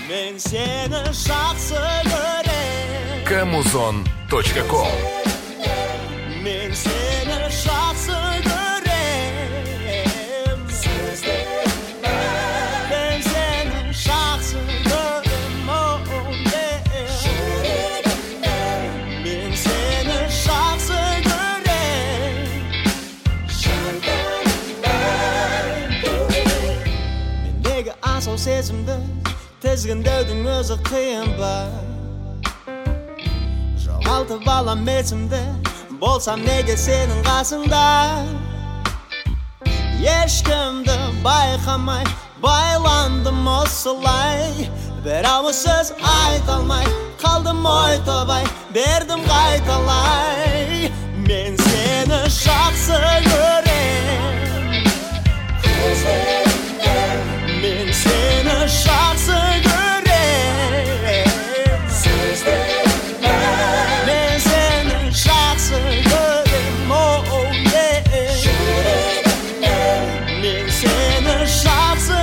Men seni жақсы көрем. Kamuzon.com Men seni жақсы көрем. Men seni жақсы көрем. Men seni жақсы көрем. Mendегі асау сезімді тізгіндеудің өзі қиын ба? Жоғалтып алам есімді, болсам неге сенің қасыңда? Ешкімді байқамай байландым осылай, бір ауыз сөз айта алмай қалдым ой тобай, бердім қайталай. Мен сені жақсы көрем. Men seni жақсы көрем. Men seni жақсы көрем. Men seni жақсы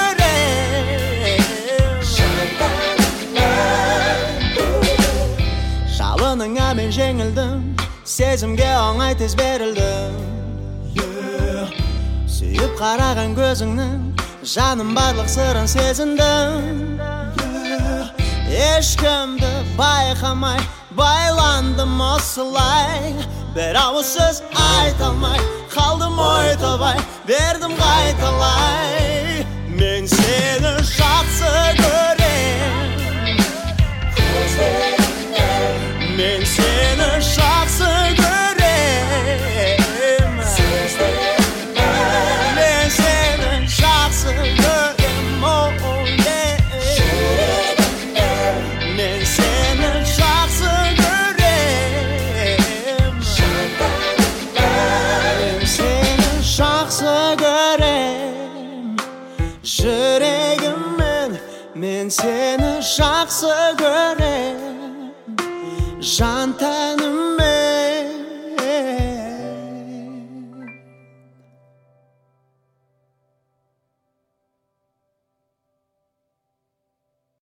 көрем. Жалыныңа мен жеңілдім, сезімге оңай тез берілдім. Сүйіп қараған көзіңнің жаным барлық сырын сезіндім. Ешкімді байқамай байландым осылай, бір ауыз сөз айта алмай қалдым ой тобай, бердім қайталай. Мен сені жақсы көрем. Мен сені жақсы көрем. Men seni жақсы көрем. Men seni жақсы көрем. Men seni жақсы көрем. Жүрегіммен мен сені жақсы көрем. Жан тәнім